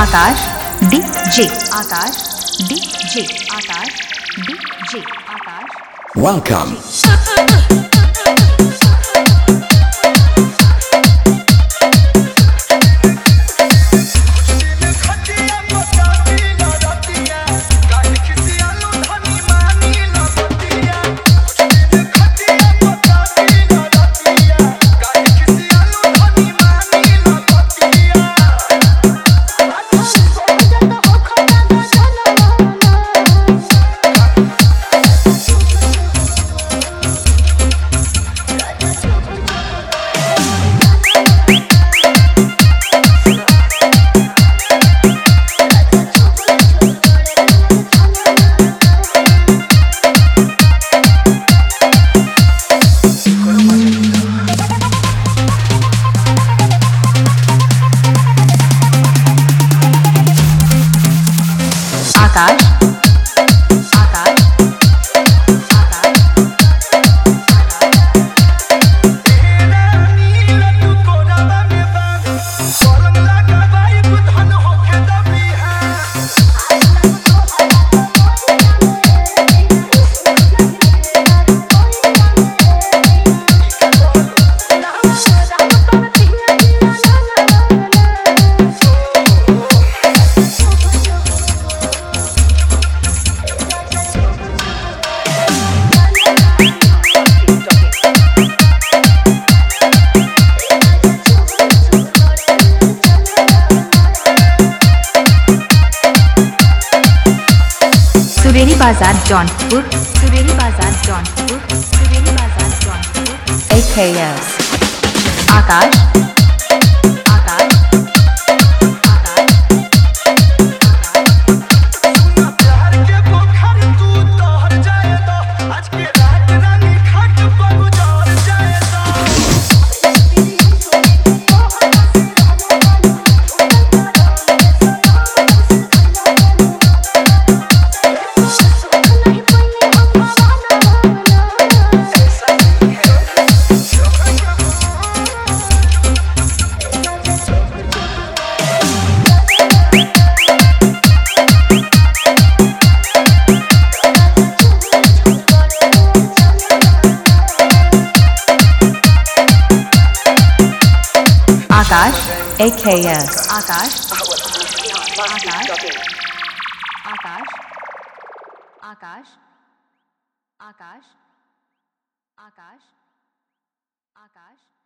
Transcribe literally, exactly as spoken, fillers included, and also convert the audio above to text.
आकाश DJ Akash DJ Akash DJ Akash Welcome. Akash Akash Sureri बाजार जौनपुर सुरेरी बाजार जौनपुर सुरेरी बाजार जौनपुर ए के एस आकाश आकाश आकाश ए के एस आकाश आकाश आकाश आकाश आकाश आकाश आकाश